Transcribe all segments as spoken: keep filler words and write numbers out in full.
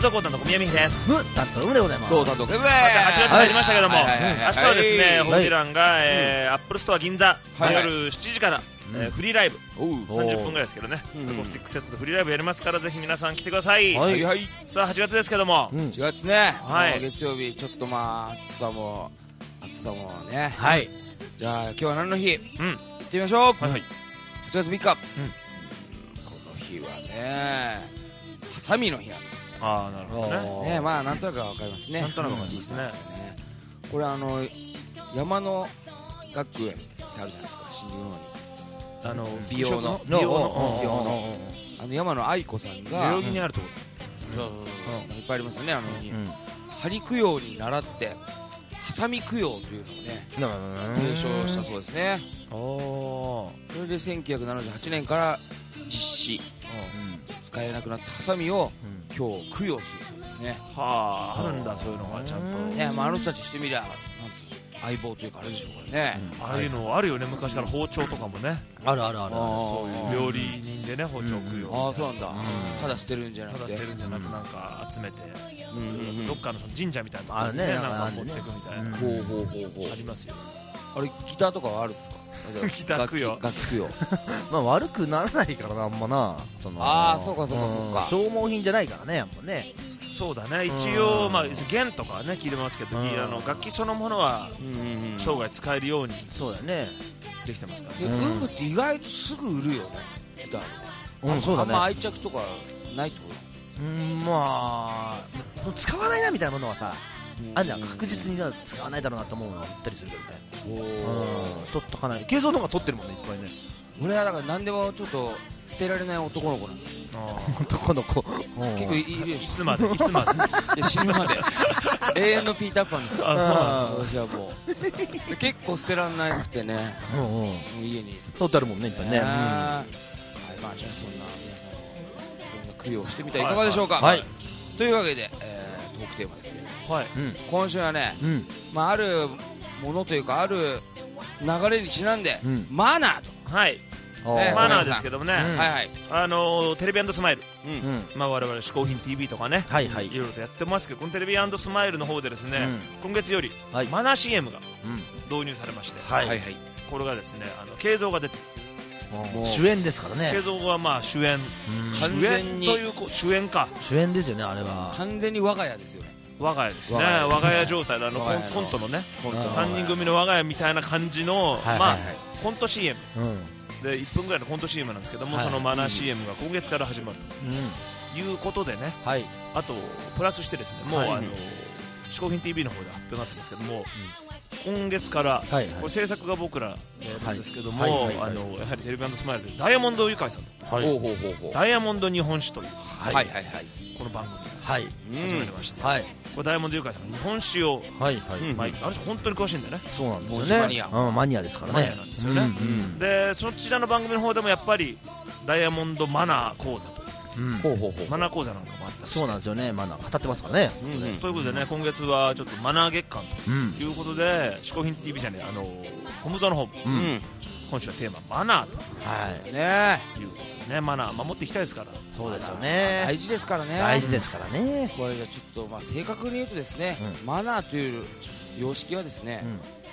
奏コータの小宮美秀です。 ム担当ムでございます。 どう担当ケブでーす。 はちがつ入りましたけども、 はいはいはいはい、 明日はですね、 はいホーディランが、えー、アップルストア銀座、 はいはい、 夜しちじから、うんえー、フリーライブさんじゅっぷんぐらいですけどね、 うん、 アコースティックセットでフリーライブやりますから、ぜひ皆さん来てください。 はいはい。 さあはちがつですけども、 うん、はちがつね、 はい、 月曜日ちょっとまあ暑さも暑さもね。 はい。 じゃあ今日は何の日？ うん、 行ってみましょう。 はいはい。 はちがつみっか、 うん、 この日はね、ハサミの日なんですね。 ああ、なるほどね。 ね、まあなんとなくわかりますね。 なんとなくわかりますね。 これあの山の学園ってあるじゃないですか、新宿の方に。あの美容の美容のあの山野愛子さんが代々木にあるところ。 そうそうそう、いっぱいありますよね。あのに針供養に習ってハサミ供養というのをね提唱したそうですね。 おー、 それでせんきゅうひゃくななじゅうはちねんから実施、使えなくなったハサミを今日供養するそうですね。 はあ、あるんだそういうのがちゃんとね。まああの人たちしてみりゃなんて相棒というかあれでしょうからね。 ああいうのあるよね、昔から包丁とかもね。 あるあるある。 そういう料理人でね、包丁供養。 ああ、そうなんだ。ただ捨てるんじゃなくて、 ただ捨てるんじゃなくなんか集めてどっかの神社みたいなところにね、なんか持っていくみたいな。 ほうほうほうほう、 ありますよ。 あれギターとかはあるんですか？ ギター供養、 楽器供養まあ悪くならないからな、あんまな。そのああ、そうかそうかそうか、 消耗品じゃないからね、やっぱね。 そうだね、一応まあ弦とかはね聞いてますけど、あの楽器そのものは生涯使えるようにそうだよね、 できてますから。 で、ウムって意外とすぐ売るよね、ギター。 うん、そうだね。 あんま愛着とかないってこと？ うん、まあ使わないなみたいなものはさ、あんじゃん。確実に使わないだろうなと思うのは売ったりするけどね。おお、取っとかない。継続の方が取ってるもんね、いっぱいね。 俺はだから何でもちょっと捨てられない男の子なんですよ。 男の子結構いるよ。いつまでいつまで死ぬまで永遠のピーターパンですから。あ、そうなんだ。私はもう結構捨てられなくてね、家に取ってあるもんね、いっぱいね。はい、 まあじゃあそんな皆さんいろんな供養してみてはいかがでしょうか。 はい。 というわけでトークテーマですけど、 はい、 今週はね、まああるものというかある流れにちなんでマナーと、 はい、マナーですけどもね、あのテレビ&スマイル、まあ我々嗜好品 ティーブイ とかね、いろいろとやってますけど、このテレビ&スマイルの方でですね、今月よりマナー シーエム が導入されまして、これがですね、あの慶三が出て、 主演ですからね。 慶三はまあ主演、主演という主演か、 主演ですよね、あれは。 完全に我が家ですよね。 我が家ですね、我が家状態で、あのコントのね、さんにん組の我が家みたいな感じのまあコント シーエムでいっぷんぐらいのコント シーエムなんですけども、そのマナー シーエムが今月から始まるということでね、あとプラスしてですね、もうあの嗜好品 ティーブイ の方で発表になってるんですけども、今月からこれ制作が僕らやるんですけども、あのやはりテレビ&スマイルでダイヤモンドユカイさんとダイヤモンド日本史というこの番組が始めてまして、これダイヤモンドユカイさんが日本史を毎回、あれ本当に詳しいんだよね。 そうなんですよね、マニアですからね。 マニアなんですよね。でそちらの番組の方でもやっぱりダイヤモンドマナー講座というマナー講座なんかもあったりして、そうなんですよね、マナー語ってますからね。ということでね、今月はちょっとマナー月間ということで、嗜好品 ティーブイ じゃねえ、あのコムゾの方も今週はテーママナーということでね、マナー守っていきたいですから。 そうですよね、 大事ですからね。 大事ですからね。 これじゃちょっとまあ正確に言うとですね、マナーという様式はですね、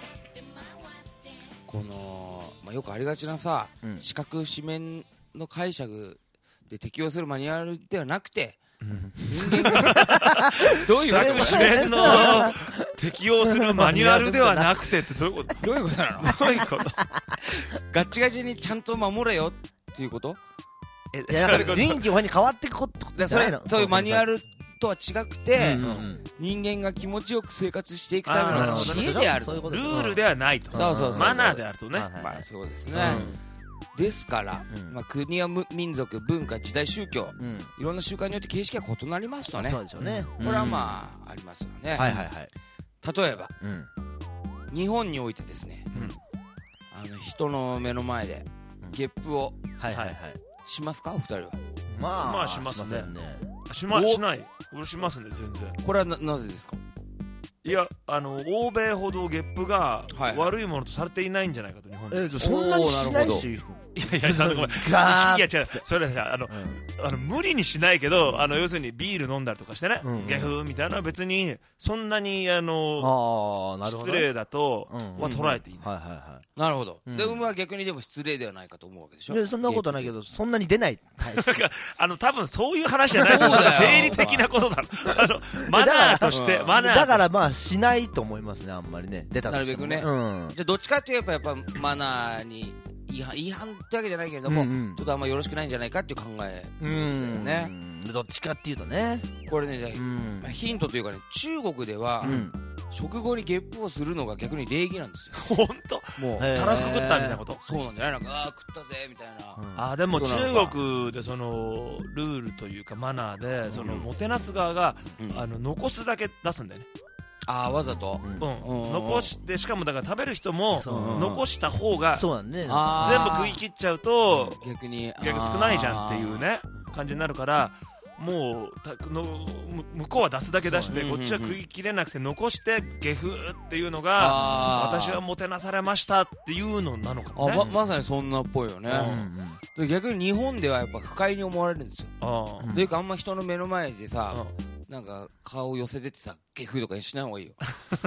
このまあよくありがちなさ、四角四面の解釈で適用するマニュアルではなくて、人間がどういうわけ主演の適用するマニュアルではなくてってどういうこと？ どういうことなの？ どういうこと？ ガッチガチにちゃんと守れよっていうこと？ え、臨機応変に変わっていくことじゃないの？ そういうマニュアルとは違くて、人間が気持ちよく生活していくための知恵である、ルールではないと、マナーであるとね。 まあそうですね。ですから、まあ、国や民族、文化、時代、宗教、いろんな習慣によって形式が異なりますとね。 そうですよね。 これはまあありますよね。 はいはいはい。 例えば、日本においてですね、あの人の目の前でゲップをしますか、お二人は？ まあまあしますね。しましない。俺しますね、全然。 これは な, なぜですか？ いや、あの欧米ほどゲップが悪いものとされていないんじゃないかと、日本で。 えー、そんなにしないし、 いやいや、ごめん、 ガーッいや違う、それはあの、うん、あの無理にしないけど、あの要するにビール飲んだりとかしてね、うんうん、ゲフみたいなのは別にそんなにあのあ、失礼だとは捉えていない。 なるほど。でもまあ逆にでも失礼ではないかと思うわけでしょ。 いやそんなことないけど、そんなに出ない。 あの多分そういう話じゃないから、それ生理的なことだろ。あのマナーとして、マナーだからまあしないと思いますね、あんまりね、出たとしてもなるべくね。うん、じゃあどっちかっていうとやっぱマナーに違反、違反ってわけじゃないけれども、うんうん、ちょっとあんまよろしくないんじゃないかっていう考えだよね。 うん、どっちかっていうとね、 これね、うん、ヒントというかね、中国では、うん、食後にゲップをするのが逆に礼儀なんですよ。 本当？もうたらふく食ったみたいなこと。 そうなんじゃない？なんかあー食ったぜみたいな。 うん、あでも中国でそのルールというかマナーで、うん、そのもてなす側が、うん、あの残すだけ出すんだよね。 ああわざと、 うんうん、残してしかもだから食べる人も残した方がそうだ、ね、 全部食い切っちゃうと逆に逆少ないじゃんっていうね感じになるから、もうたの向こうは出すだけ出して、こっちは食い切れなくて残してゲフっていうのが私はもてなされましたっていうのなのかもね。 あ ま, まさにそんなっぽいよね、うんうん、逆に日本ではやっぱ不快に思われるんですよ。あというかあんま人の目の前でさ、なんか顔を寄せてってさゲフとかにしない方がいいよ。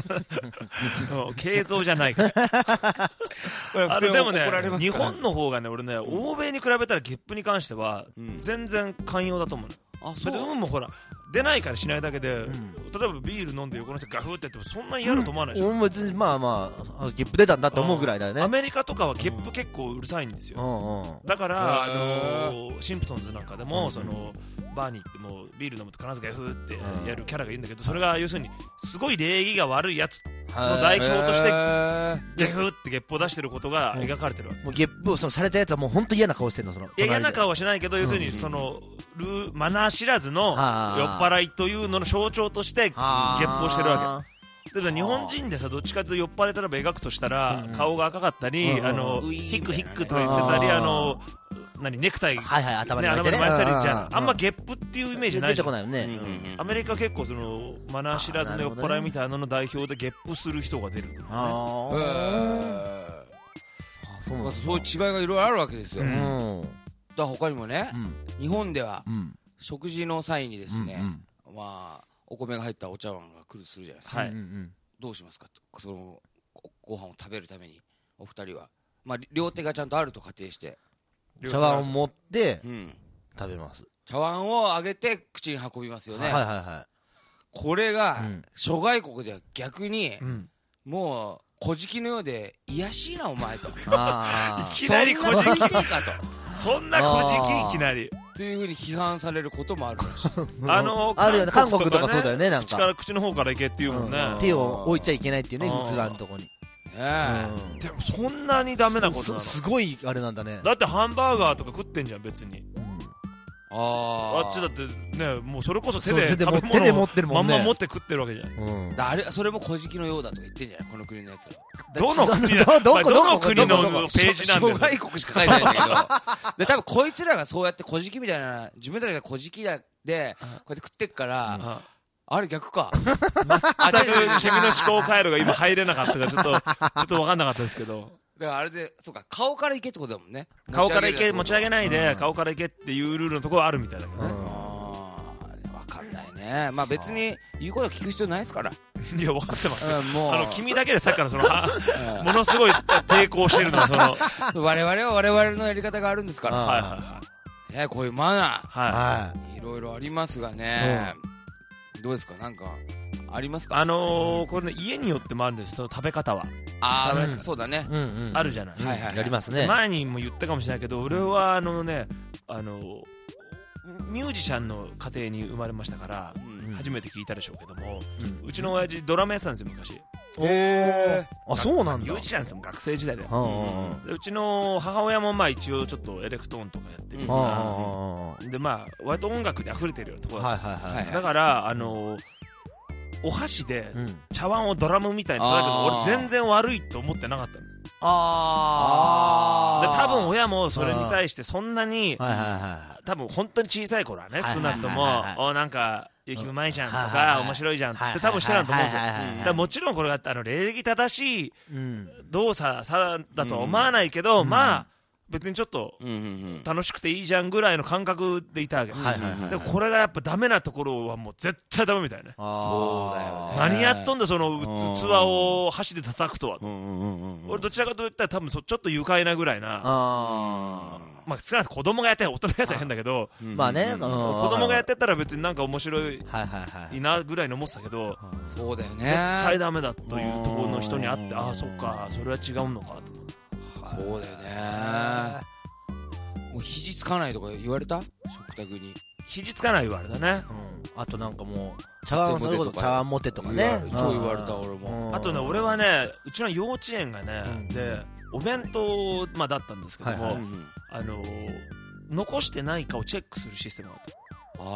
敬造じゃないからあれでもね、日本の方がね、俺ね、うん、欧米に比べたらゲップに関しては、うん、全然寛容だと思うの。あ、そう。運もほら出ないからしないだけで、うん、例えばビール飲んで横の人ガフってやってもそんなに嫌だと思わないでしょ。 うん、別にまあまあゲップ出たんだと思うぐらいだよね。 アメリカとかはゲップ結構うるさいんですよ、うんうん、だから、あのー、シンプソンズなんかでも、うん、そのバーに行ってもビール飲むと必ずゲフってやるキャラがいるんだけど、それが要するにすごい礼儀が悪いやつの代表としてゲフってゲップを出してることが描かれてるわけ。 もうゲップをそのされたやつはもう本当嫌な顔してるの。そのいや嫌な顔はしないけど、要するにそのルーマナー知らずの酔っ払いというのの象徴としてゲップをしてるわけ。だから日本人でさ、どっちかというと酔っ払いたら描くとしたら、顔が赤かったり、あのヒックヒックとか言ってたり、あの何ネクタイ、 はいはい、頭に巻いてね、じゃあんまゲップっていうイメージないじゃん。 出てこないよね。 アメリカ結構そのマナー知らずの酔っ払いみたいなのの代表でゲップする人が出る。ああ、 そうなんだ。そういう違いがいろいろあるわけですよ。だから他にもね、日本では食事の際にですね、まあお米が入ったお茶碗が来るするじゃないですか、はい、どうしますかと、そのご飯を食べるためにお二人は、まあ、両手がちゃんとあると仮定して茶碗を持って食べます、うん、 茶碗を上げて口に運びますよね、 はいはいはい、 これが、うん、諸外国では逆に、うん、もう小じきのようで癒やしいなお前とあいきなり小じきかとそんな小じきいきなりというふうに批判されることもあるらしいです。 あのあるよね、韓国とかそうだよね、なんか口から口の方からいけっていうもんね、うん、 手を置いちゃいけないっていうね、器のとこに、 うん、でもそんなにダメなことなの？ すごいあれなんだね。 だってハンバーガーとか食ってんじゃん別に、うん、 ああっちだってね、もうそれこそ手で食べ物をまんま持って食ってるわけじゃん、 うん、だあれそれも小じきのようだとか言ってんじゃないこの国のやつら。 どの国だどこどの国のページなんだよ。 諸外国しか書いてないんだけどで多分こいつらがそうやって小じきみたいな、自分たちが小じきでこうやって食ってっから、うん、あれ逆かあ全く君の思考回路が今入れなかったからちょっとちょっと分かんなかったですけど、 だからあれでそうか、顔からいけってことだもんね。 顔からいけ、持ち上げないで、うん、顔からいけっていうルールのところはあるみたいだけどね。 分かんないね。まあ別に言うこと聞く必要ないですから。 いや分かってます、うん、もうあの君だけでさっきからそのものすごい抵抗してるのはその我々は我々のやり方があるんですから、 はいはいはい、 ね、こういうマナー、 はい、 いろいろありますがね、うん、どうですか、なんかありますか。 あのー、これね家によってもあるんです、その食べ方は。 ああ、うん、そうだね、 うんうん、あるじゃない、 うん、はいはいはい、やりますね。 前にも言ったかもしれないけど、俺はあのね、あのー、ミュージシャンの家庭に生まれましたから、うん、初めて聞いたでしょうけども、うん、うちの親父ドラムやってたんですよ昔。 へー、あ、そうなんだ。 ミュージシャンですもん、学生時代で。でうちの母親もまあ一応ちょっとエレクトーンとかやってるから、でまあ割と音楽に溢れてるようなところだった、はいはいはい、だからあのーお箸で茶碗をドラムみたいに叩くの、俺全然悪いと思ってなかったの。あで多分親もそれに対してそんなに、はいはいはい、多分本当に小さい頃はね、少なくとも、はいはいはいはい、おなんかゆきうまいじゃんとか、はいはいはい、面白いじゃんって多分してたと思うんですよ。だからもちろんこれがあの礼儀正しい動作さだとは思わないけど、うん、まあ別にちょっと楽しくていいじゃんぐらいの感覚でいたわけ、でもこれがやっぱダメなところはもう絶対ダメみたいね。 そうだよね。 何やっとんだその器を箸で叩くとはと。俺どちらかといったら多分そちょっと愉快なぐらいな、あまあ少なくとも子供がやって大人のやつは変だけど、 まあね、子供がやってたら別になんか面白いなぐらいに思ってたけど、 そうだよね、 絶対ダメだというところの人に会って、ああそっかそれは違うのかと。 そうだよね。もう肘つかないとか言われた？食卓に肘つかない言われたね。 あとなんかもう茶碗それこそ茶碗持てとかね、 超言われた俺も。 あとね俺はねうちの幼稚園がねでお弁当まあだったんですけども、あの残してないかをチェックするシステムがあった。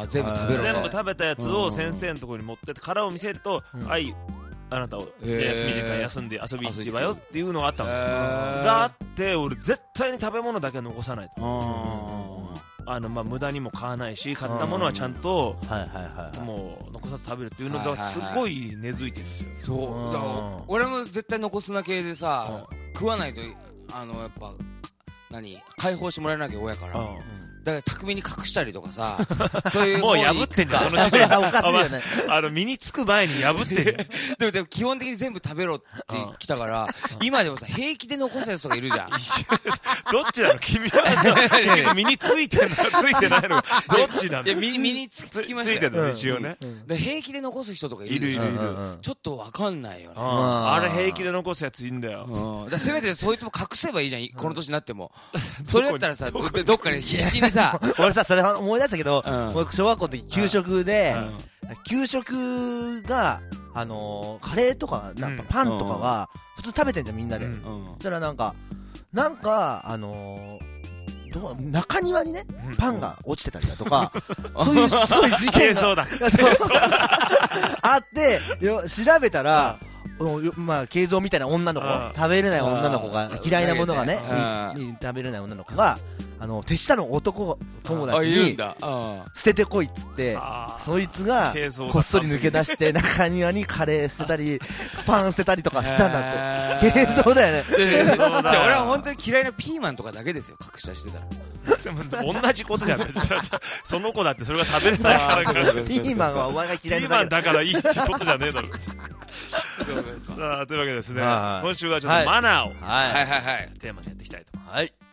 あ全部食べる。 全部食べたやつを先生のところに持ってって殻を見せると、はいあなたを休み時間休んで遊びに行ってばよっていうのがあったのがあって、俺絶対に食べ物だけは残さないと。あのまあ無駄にも買わないし、買ったものはちゃんともう残さず食べるっていうのがすごい根付いてるんですよ。 そうだから俺も絶対残すな系でさ、食わないとあのやっぱ何解放してもらえなきゃ親から。だから巧みに隠したりとかさ、そういうもう破ってんだその時点で。 おかしいよね。 あの身につく前に破ってる。 でもでも基本的に全部食べろってきたから、今でもさ平気で残すやつとかいるじゃん。 どっちなの君は。身についてんのかついてないのかどっちなの。 いや身につきましたよ。 ついてるの一応ね。 で平気で残す人とかいるでしょ。ちょっとわかんないよね。 あれ平気で残すやついいんだよ。 だせめてそいつも隠せばいいじゃんこの年になっても。それだったらさどっかで必死にさ。 俺さそれ思い出したけど、僕小学校の時給食で給食があのカレーとかなんかパンとかは普通食べてんじゃんみんなで。そしたらなんかなんかあのどう中庭にねパンが落ちてたりだとか、そういうすごい事件があって調べたら。まあ、慶三みたいな女の子、食べれない女の子が、嫌いなものがね、食べれない女の子が、あの、手下の男友達に、捨ててこいっつって、そいつが、こっそり抜け出して、中庭にカレー捨てたり、パン捨てたりとかしたんだって。慶三だよね。 じゃあ俺は本当に嫌いなピーマンとかだけですよ、隠したりしてたら。 同じことじゃん。その子だってそれが食べれないから。ピーマンはお前が嫌いなだけ。ピーマンだからいいってことじゃねえだろ。さあというわけですね、今週はちょっとマナーをテーマにやっていきたいと。 はい。